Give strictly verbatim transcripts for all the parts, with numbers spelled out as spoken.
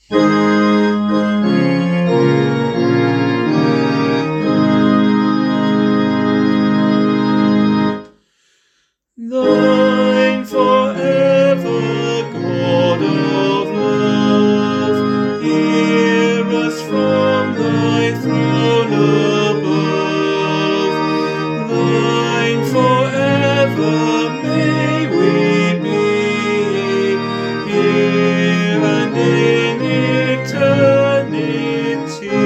Thine forever, God of love, hear us from thy throne above. Thine forever may we be, here and in eternity.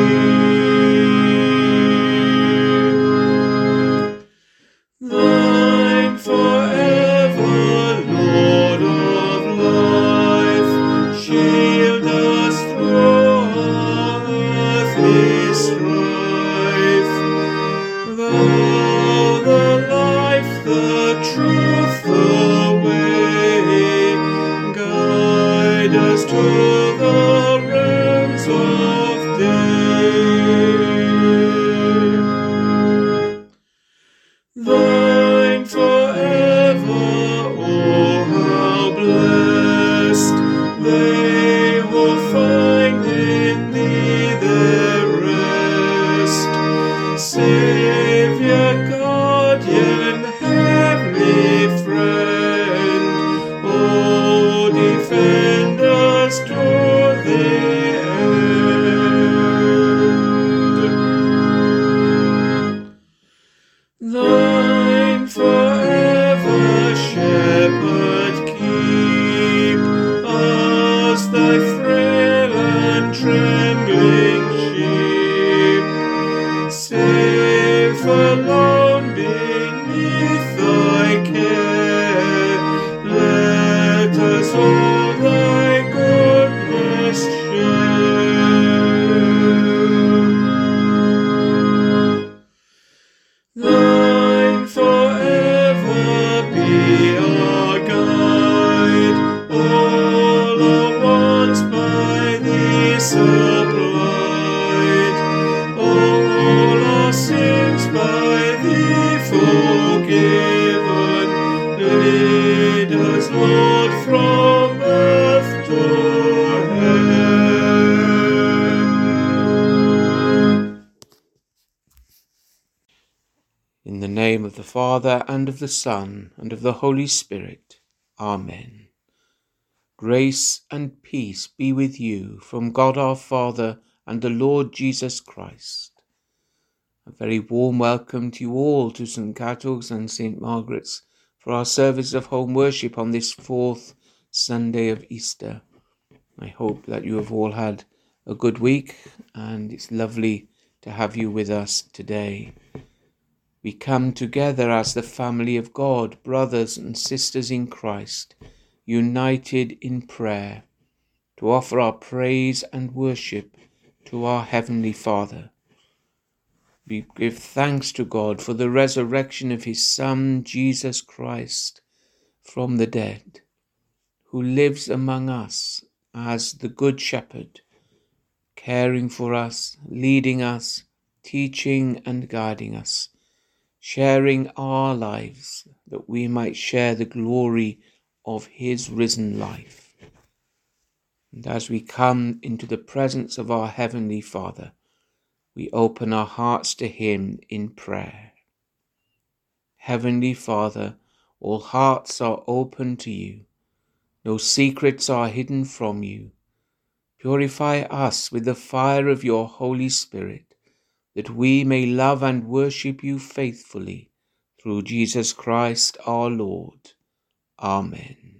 Thine forever, Lord of life, shield us through our earthly strife. Thou, the life, the truth, the way, guide us to the realms of day. Thine forever, oh how blessed they who find in thee their rest. Saviour, guardian, heavenly friend, oh defend us to the end. Thine forever, Shepherd, keep us thy frail and trembling sheep, safe alone beneath thy care. Let us all thy goodness share. Thine forever be our guide, all our wants by thee supplied, all our sins by thee forgiven. Lead us, Lord, from earth to heaven. In the name of the Father, and of the Son, and of the Holy Spirit. Amen. Grace and peace be with you from God our Father and the Lord Jesus Christ. A very warm welcome to you all to Saint Catherine's and Saint Margaret's for our service of home worship on this fourth Sunday of Easter. I hope that you have all had a good week, and it's lovely to have you with us today. We come together as the family of God, brothers and sisters in Christ, united in prayer, to offer our praise and worship to our Heavenly Father. We give thanks to God for the resurrection of his Son, Jesus Christ, from the dead, who lives among us as the Good Shepherd, caring for us, leading us, teaching and guiding us, sharing our lives that we might share the glory of his risen life. And as we come into the presence of our Heavenly Father, we open our hearts to him in prayer. Heavenly Father, all hearts are open to you. No secrets are hidden from you. Purify us with the fire of your Holy Spirit, that we may love and worship you faithfully, through Jesus Christ our Lord. Amen.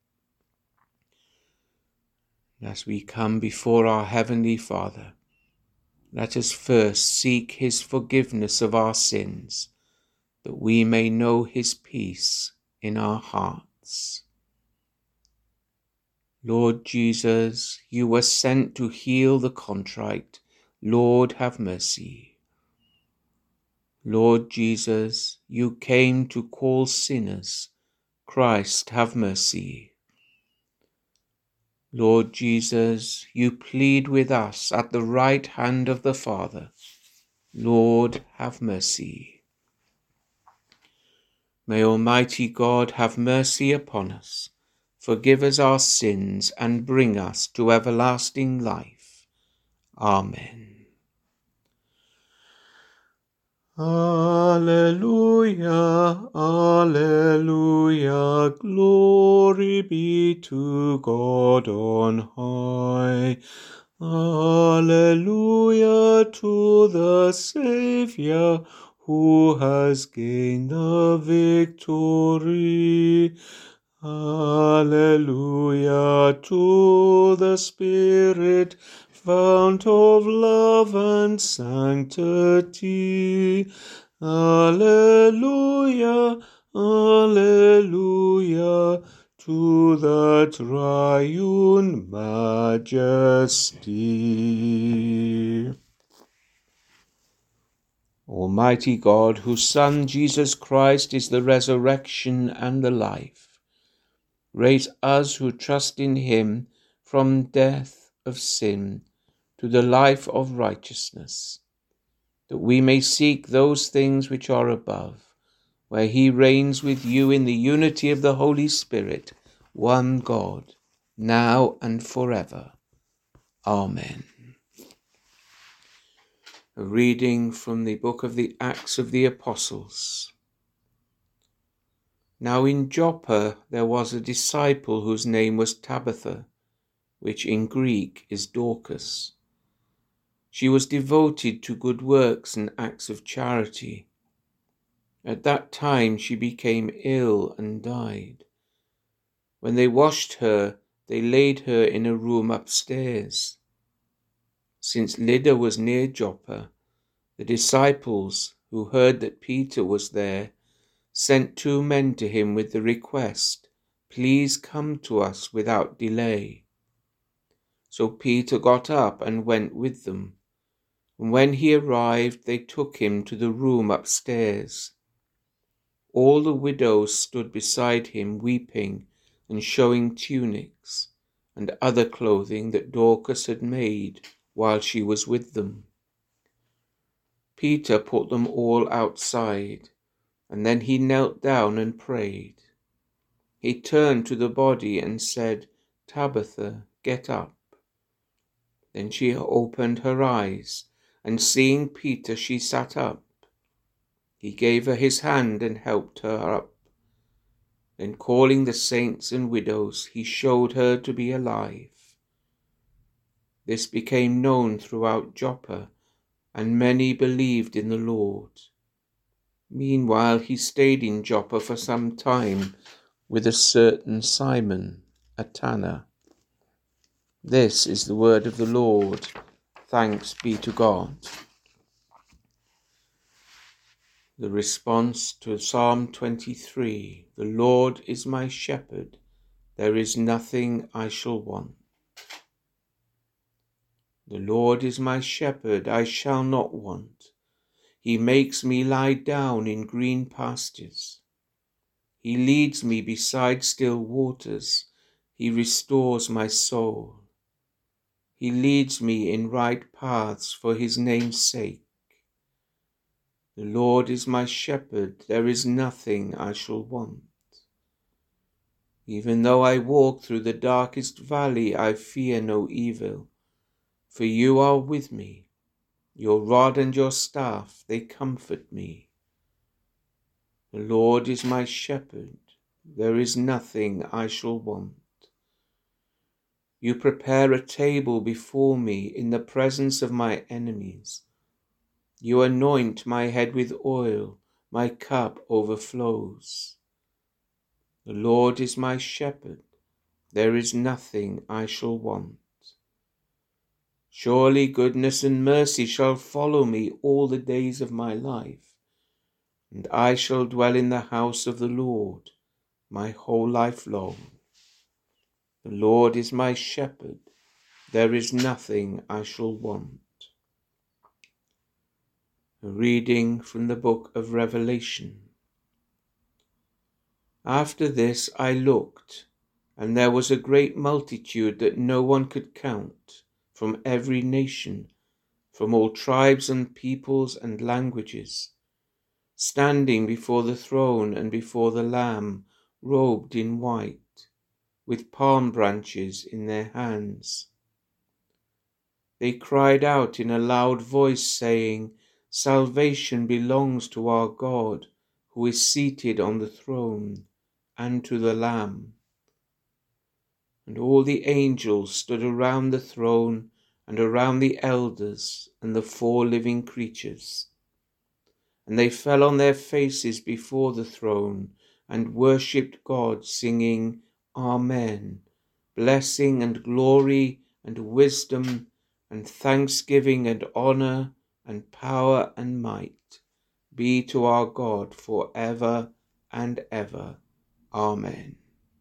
As we come before our Heavenly Father, let us first seek his forgiveness of our sins, that we may know his peace in our hearts. Lord Jesus, you were sent to heal the contrite. Lord, have mercy. Lord Jesus, you came to call sinners. Christ, have mercy. Lord Jesus, you plead with us at the right hand of the Father. Lord, have mercy. May Almighty God have mercy upon us, forgive us our sins, and bring us to everlasting life. Amen. Alleluia, alleluia, glory be to God on high. Alleluia to the Saviour, who has gained the victory. Alleluia to the Spirit, fount of love and sanctity. Alleluia, alleluia to the triune majesty. Almighty God, whose Son Jesus Christ is the resurrection and the life, raise us who trust in him from death of sin to the life of righteousness, that we may seek those things which are above, where he reigns with you in the unity of the Holy Spirit, one God, now and forever. Amen. A reading from the book of the Acts of the Apostles. Now in Joppa there was a disciple whose name was Tabitha, which in Greek is Dorcas. She was devoted to good works and acts of charity. At that time she became ill and died. When they washed her, they laid her in a room upstairs. Since Lydda was near Joppa, the disciples, who heard that Peter was there, sent two men to him with the request, "Please come to us without delay." So Peter got up and went with them. And when he arrived, they took him to the room upstairs. All the widows stood beside him, weeping and showing tunics and other clothing that Dorcas had made while she was with them. Peter put them all outside, and then he knelt down and prayed. He turned to the body and said, "Tabitha, get up." Then she opened her eyes, and seeing Peter, she sat up. He gave her his hand and helped her up. Then calling the saints and widows, he showed her to be alive. This became known throughout Joppa, and many believed in the Lord. Meanwhile he stayed in Joppa for some time with a certain Simon, a tanner. This is the word of the Lord. Thanks be to God. The response to Psalm twenty-three, "The Lord is my shepherd, there is nothing I shall want." The Lord is my shepherd, I shall not want. He makes me lie down in green pastures. He leads me beside still waters. He restores my soul. He leads me in right paths for his name's sake. The Lord is my shepherd, there is nothing I shall want. Even though I walk through the darkest valley, I fear no evil, for you are with me. Your rod and your staff, they comfort me. The Lord is my shepherd, there is nothing I shall want. You prepare a table before me in the presence of my enemies. You anoint my head with oil, my cup overflows. The Lord is my shepherd, there is nothing I shall want. Surely goodness and mercy shall follow me all the days of my life, and I shall dwell in the house of the Lord my whole life long. The Lord is my shepherd, there is nothing I shall want. A reading from the book of Revelation. After this I looked, and there was a great multitude that no one could count, from every nation, from all tribes and peoples and languages, standing before the throne and before the Lamb, robed in white, with palm branches in their hands. They cried out in a loud voice, saying, "Salvation belongs to our God, who is seated on the throne, and to the Lamb." And all the angels stood around the throne and around the elders and the four living creatures. And they fell on their faces before the throne and worshipped God, singing, "Amen. Blessing and glory and wisdom and thanksgiving and honor and power and might be to our God for ever and ever. Amen."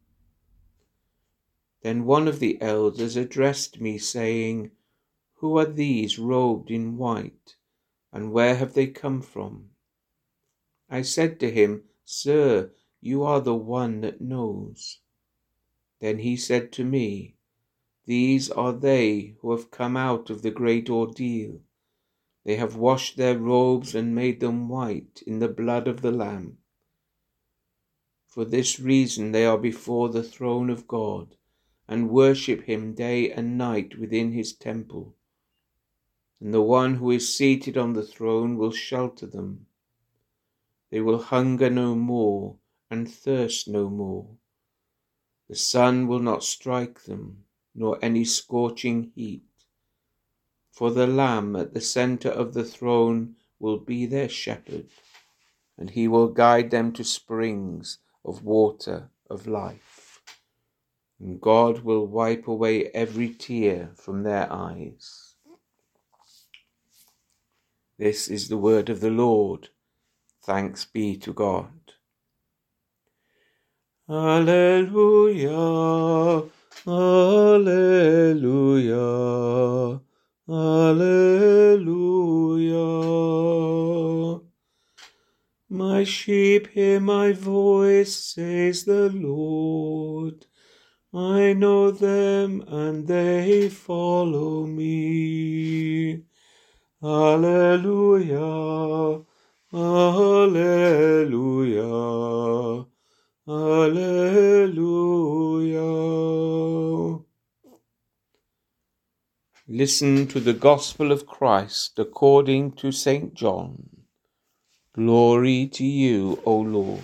Then one of the elders addressed me, saying, "Who are these robed in white, and where have they come from?" I said to him, "Sir, you are the one that knows." Then he said to me, "These are they who have come out of the great ordeal. They have washed their robes and made them white in the blood of the Lamb. For this reason they are before the throne of God and worship him day and night within his temple. And the one who is seated on the throne will shelter them. They will hunger no more and thirst no more. The sun will not strike them, nor any scorching heat. For the Lamb at the center of the throne will be their shepherd, and he will guide them to springs of water of life. And God will wipe away every tear from their eyes." This is the word of the Lord. Thanks be to God. Alleluia, alleluia, alleluia. My sheep hear my voice, says the Lord. I know them, and they follow me. Alleluia, alleluia, alleluia. Listen to the Gospel of Christ according to Saint John. Glory to you, O Lord.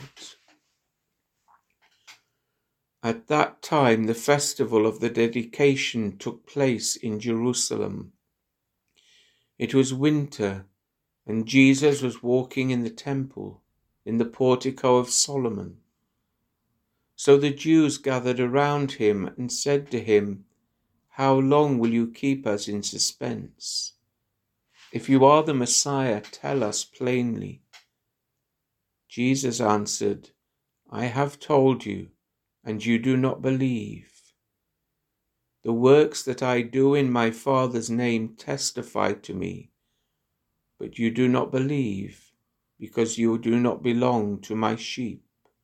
At that time the festival of the dedication took place in Jerusalem. It was winter, and Jesus was walking in the temple, in the portico of Solomon. So the Jews gathered around him and said to him, "How long will you keep us in suspense? If you are the Messiah, tell us plainly." Jesus answered, "I have told you, and you do not believe. The works that I do in my Father's name testify to me, but you do not believe, because you do not belong to my sheep.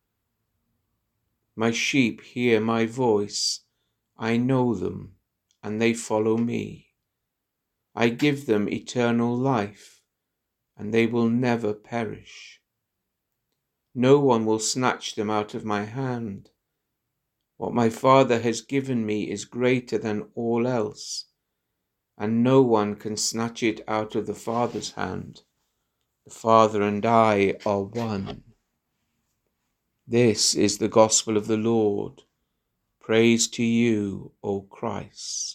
My sheep hear my voice. I know them, and they follow me. I give them eternal life, and they will never perish. No one will snatch them out of my hand. What my Father has given me is greater than all else, and no one can snatch it out of the Father's hand. The Father and I are one." This is the gospel of the Lord. Praise to you, O Christ.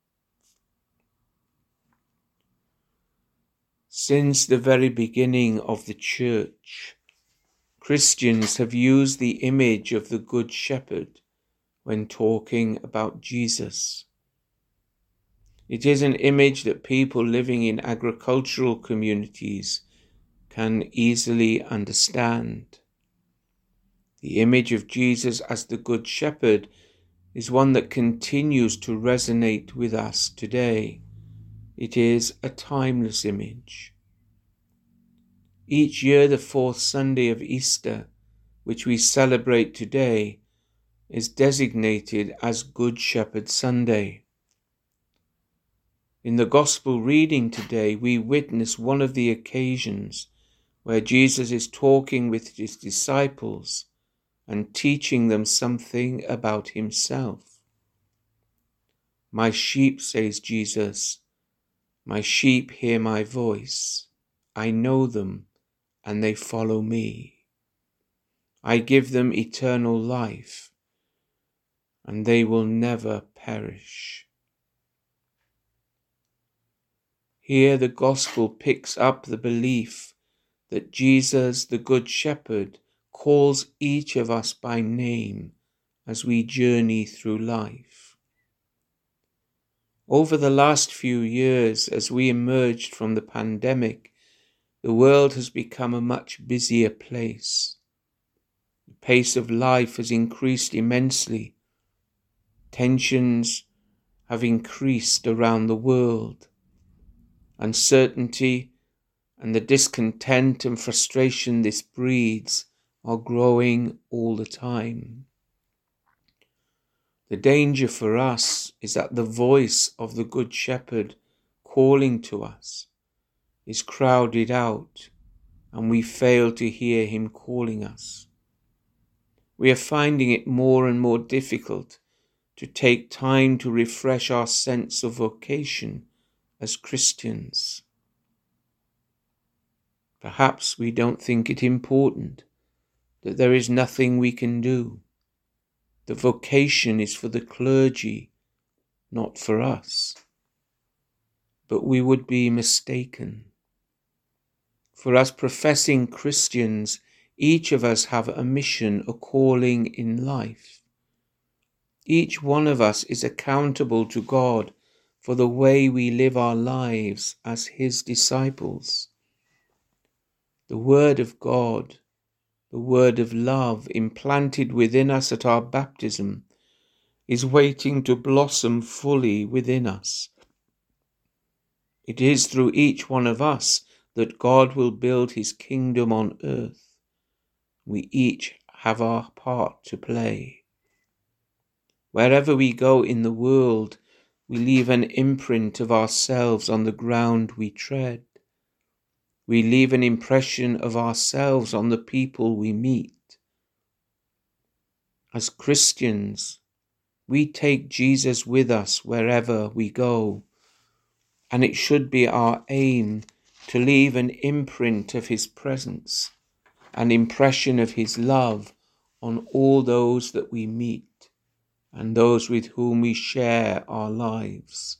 Since the very beginning of the Church, Christians have used the image of the Good Shepherd when talking about Jesus. It is an image that people living in agricultural communities can easily understand. The image of Jesus as the Good Shepherd is one that continues to resonate with us today. It is a timeless image. Each year, the fourth Sunday of Easter, which we celebrate today, is designated as Good Shepherd Sunday. In the Gospel reading today, we witness one of the occasions where Jesus is talking with his disciples and teaching them something about himself. My sheep, says Jesus, my sheep hear my voice. I know them, and they follow me. I give them eternal life, and they will never perish. Here the gospel picks up the belief that Jesus, the Good Shepherd, calls each of us by name as we journey through life. Over the last few years, as we emerged from the pandemic, the world has become a much busier place. The pace of life has increased immensely. Tensions have increased around the world. Uncertainty and the discontent and frustration this breeds are growing all the time. The danger for us is that the voice of the Good Shepherd calling to us is crowded out, and we fail to hear him calling us. We are finding it more and more difficult to take time to refresh our sense of vocation as Christians. Perhaps we don't think it important, that there is nothing we can do. The vocation is for the clergy, not for us. But we would be mistaken. For us professing Christians, each of us have a mission, a calling in life. Each one of us is accountable to God for the way we live our lives as his disciples. The Word of God, the word of love implanted within us at our baptism, is waiting to blossom fully within us. It is through each one of us that God will build his kingdom on earth. We each have our part to play. Wherever we go in the world, we leave an imprint of ourselves on the ground we tread. We leave an impression of ourselves on the people we meet. As Christians, we take Jesus with us wherever we go, and it should be our aim to leave an imprint of his presence, an impression of his love on all those that we meet and those with whom we share our lives.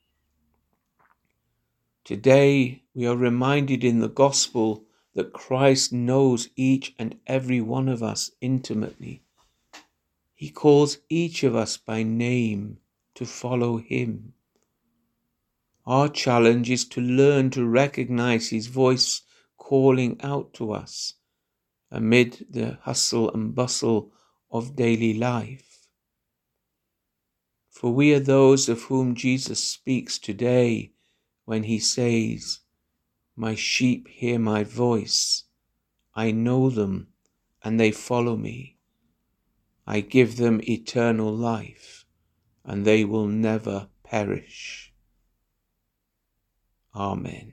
Today, we are reminded in the gospel that Christ knows each and every one of us intimately. He calls each of us by name to follow him. Our challenge is to learn to recognize his voice calling out to us amid the hustle and bustle of daily life. For we are those of whom Jesus speaks today when he says, "My sheep hear my voice. I know them, and they follow me. I give them eternal life, and they will never perish." Amen.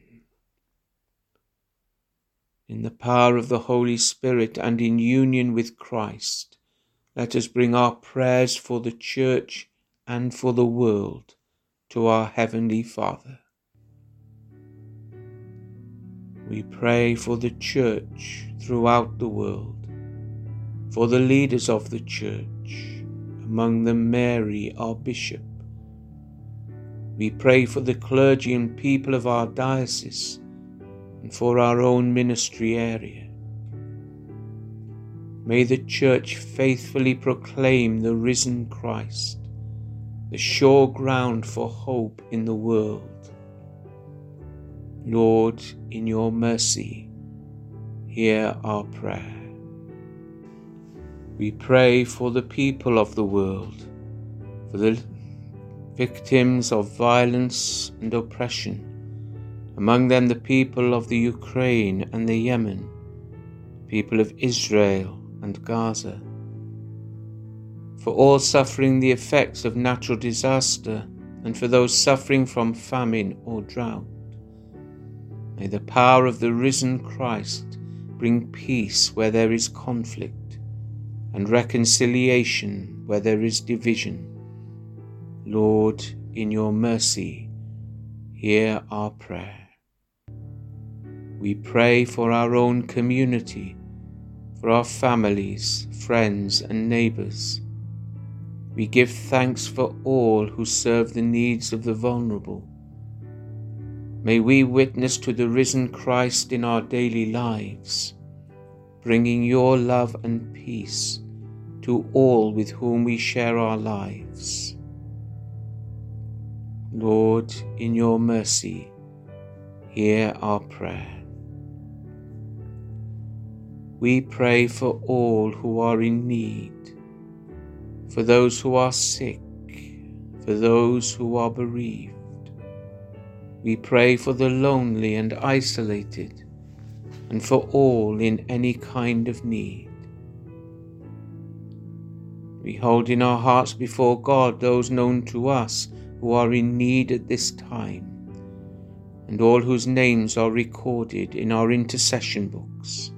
In the power of the Holy Spirit and in union with Christ, let us bring our prayers for the Church and for the world to our Heavenly Father. We pray for the Church throughout the world, for the leaders of the Church, among them Mary, our Bishop. We pray for the clergy and people of our diocese and for our own ministry area. May the Church faithfully proclaim the risen Christ, the sure ground for hope in the world. Lord, in your mercy, hear our prayer. We pray for the people of the world, for the victims of violence and oppression, among them the people of the Ukraine and the Yemen, people of Israel and Gaza, for all suffering the effects of natural disaster and for those suffering from famine or drought. May the power of the risen Christ bring peace where there is conflict and reconciliation where there is division. Lord, in your mercy, hear our prayer. We pray for our own community, for our families, friends, and neighbors. We give thanks for all who serve the needs of the vulnerable. May we witness to the risen Christ in our daily lives, bringing your love and peace to all with whom we share our lives. Lord, in your mercy, hear our prayer. We pray for all who are in need, for those who are sick, for those who are bereaved. We pray for the lonely and isolated, and for all in any kind of need. We hold in our hearts before God those known to us who are in need at this time, and all whose names are recorded in our intercession books.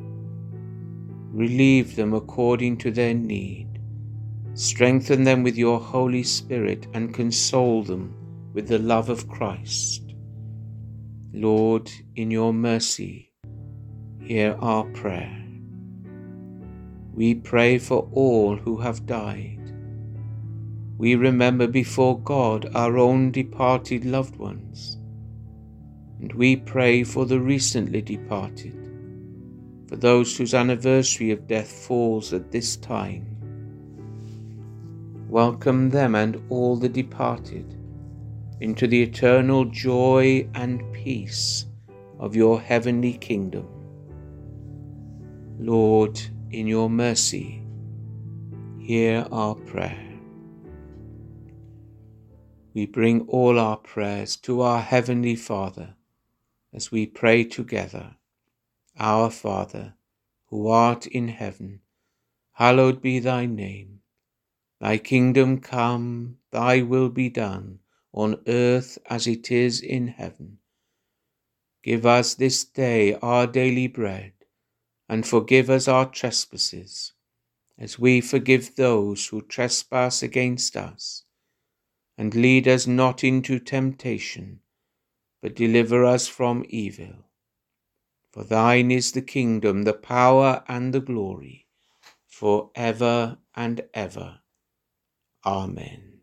Relieve them according to their need. Strengthen them with your Holy Spirit and console them with the love of Christ. Lord, in your mercy, hear our prayer. We pray for all who have died. We remember before God our own departed loved ones, and we pray for the recently departed, for those whose anniversary of death falls at this time. Welcome them and all the departed into the eternal joy and peace of your heavenly kingdom. Lord, in your mercy, hear our prayer. We bring all our prayers to our Heavenly Father as we pray together. Our Father, who art in heaven, hallowed be thy name. Thy kingdom come, thy will be done, on earth as it is in heaven. Give us this day our daily bread, and forgive us our trespasses, as we forgive those who trespass against us. And lead us not into temptation, but deliver us from evil. For thine is the kingdom, the power, and the glory, for ever and ever. Amen.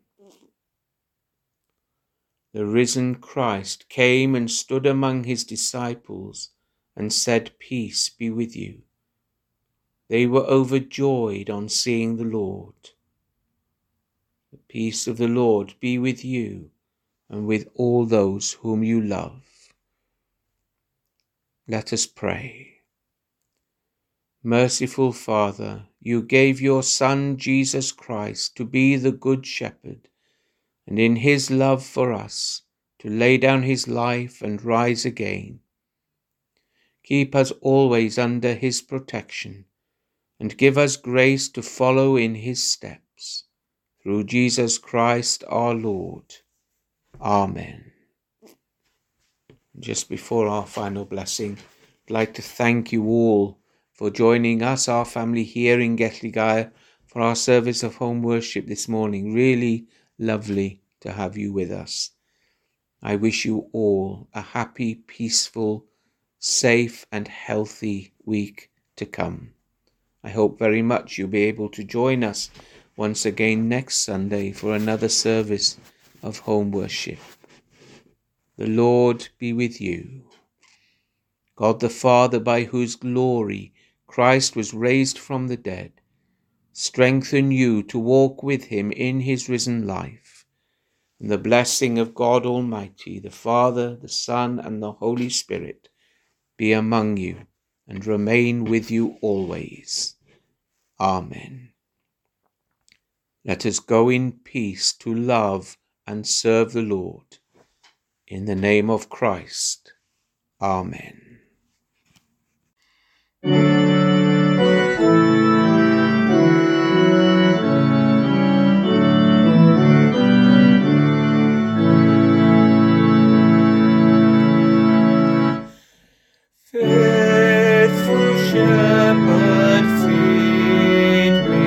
The risen Christ came and stood among his disciples and said, "Peace be with you." They were overjoyed on seeing the Lord. The peace of the Lord be with you and with all those whom you love. Let us pray. Merciful Father, you gave your Son Jesus Christ to be the Good Shepherd, and in his love for us to lay down his life and rise again. Keep us always under his protection, and give us grace to follow in his steps. Through Jesus Christ our Lord. Amen. Just before our final blessing, I'd like to thank you all for joining us, our family here in Gethlygau, for our service of home worship this morning. Really lovely to have you with us. I wish you all a happy, peaceful, safe and healthy week to come. I hope very much you'll be able to join us once again next Sunday for another service of home worship. The Lord be with you. God the Father, by whose glory Christ was raised from the dead, strengthen you to walk with him in his risen life. And the blessing of God Almighty, the Father, the Son, and the Holy Spirit be among you and remain with you always. Amen. Let us go in peace to love and serve the Lord. In the name of Christ. Amen. Faithful shepherd, feed me.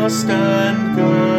just and good.